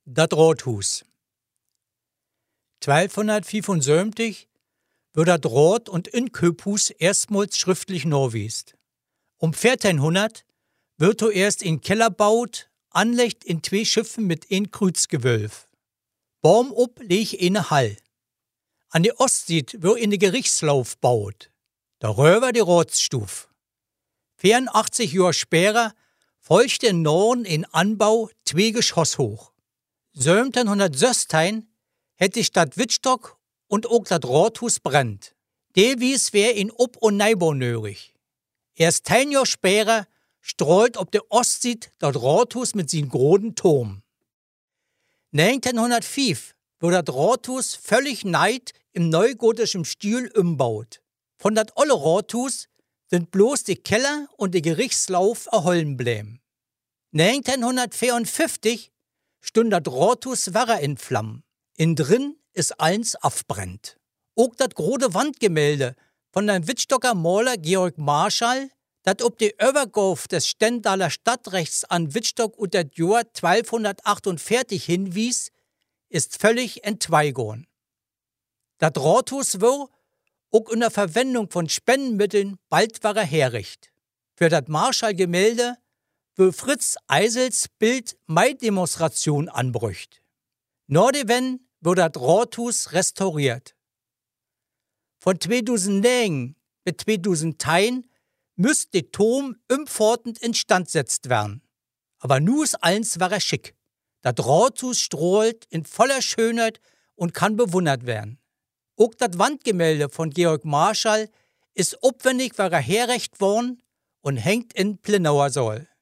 Dat Rothus. 1275 wird dat Rot- und Inköphus erstmals schriftlich norwiest. 1400 wird erst in Keller baut, anlegt in 2 Schiffen mit ein Kreuzgewölf. Baum up leg eine Hall. An die Ostsied wird in de Gerichtslauf baut. Da röver die Rotsstuf. 84 Jahre später folgte in Norden in Anbau 2 Geschoss hoch. 1716 hätte die Stadt Wittstock und auch das Rothus brennt. Dewies wär in Up- und Neubau nörig. Erst 10 Jahre später streut ob der Ostsied das Rothus mit sin großen Turm. 1905 wird das Rothus völlig neid im neugotischen Stil umbaut. Von dat olle Rothus sind bloß die Keller und der Gerichtslauf erhollen bleiben. 1954 stund dat Rothus Warre in Flammen. In drin ist eins afbrennt. Auch dat große Wandgemälde von dem Wittstocker Maler Georg Marschall, dat ob die Übergauf des Stendaler Stadtrechts an Wittstock unter das Jahr 1248 hinwies, ist völlig entzweigegangen. Dat Rothus wo auch unter Verwendung von Spendenmitteln bald war herricht. Für dat Marschall-Gemälde wo Fritz Eisels Bild Mai-Demonstration anbrücht. Nordewen wird dat Rothus restauriert. Von 2009 bis 2010 müsst der Turm umfortend instand setzt werden. Aber nu ist eins war schick. Dat Rothus strahlt in voller Schönheit und kann bewundert werden. Auch das Wandgemälde von Georg Marschall ist aufwendig herrecht worden und hängt in Plenauer Saal.